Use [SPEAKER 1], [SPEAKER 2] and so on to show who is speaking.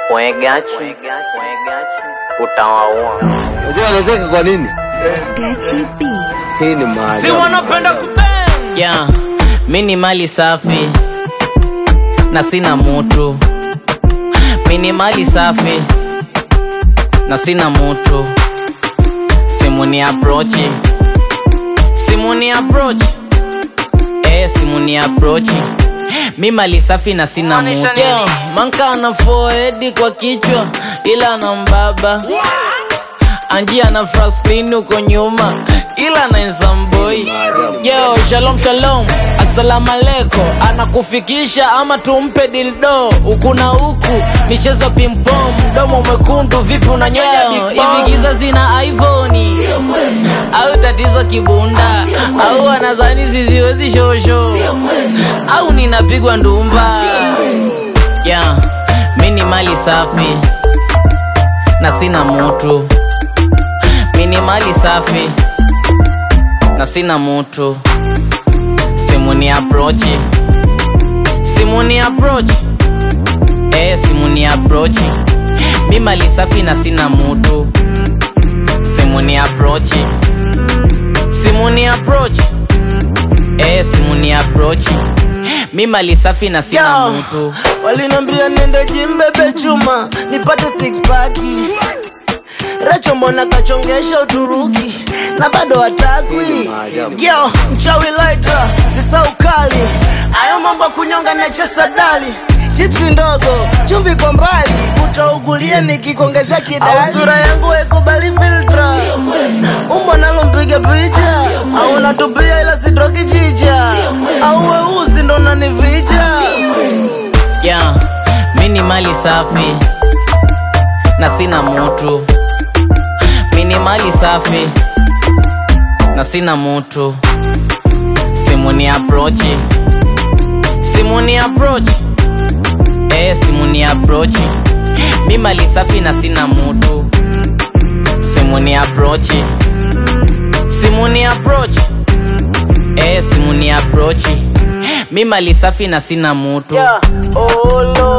[SPEAKER 1] Gachi utawaua.
[SPEAKER 2] Unajua anacheka kwa nini?
[SPEAKER 3] Gachi B.
[SPEAKER 2] Hii ni maajabu.
[SPEAKER 4] Si wanapenda kubang.
[SPEAKER 1] Yeah, mimi ni mali safi na sina mutu. Mimi ni mali safi na sina mutu. Simu ni approach. Simu ni approach. Simu ni approach. Mi mali safi na sina mutu. Yo, manka ana forehead kwa kichwa ila na mbaba. Anji ana frasplin uko nyuma ila na insamboi. Yo, shalom shalom, assalamu alaikum. Anakufikisha ama tumpe dildo. Huku na huku, michezo pimpom. Mdomo mwekundu, vipi unanyonya big bomb. Hivi giza zina iPhone au tatizo kibunda au anazani ziziwezi shosho au ninapigwa ndumba. Yeah, mimi ni mali safi na sina mutu. Mimi ni mali safi na sina mutu. Simu ni approach. Simu ni approach. Simu ni approach. Mimi mali safi na sina mutu. Simu ni approach. Simu ni approach. Simu ni approach. Mimi mali safi na sina mutu.
[SPEAKER 4] Walinambia nende gym bebe chuma nipate six pack. Racho mbona kachongesha Uturuki na bado hatakwi. Yo, mchawi lighter, sisa ukali. Ayo mambo kunyonga na chesa dali. Chipsi ndogo, chumvi kwa mbali. Utaugulia nikikongeza kidali. Au sura yangu ekubali filtra. Umbo nalo mpige picha. Au natupia ila sitoki chicha. Au weusi ndo nanivija.
[SPEAKER 1] Yeah, mimi ni mali safi na sina mutu. Mimi ni mali safi na sina mutu. Simu ni approach. Simu ni approach. Simu ni approach. Mimi mali safi na sina mutu. Simu ni approach. Simu ni approach. Simu ni approach. Mimi mali safi na sina mutu.
[SPEAKER 4] Yeah. Oh, Lord.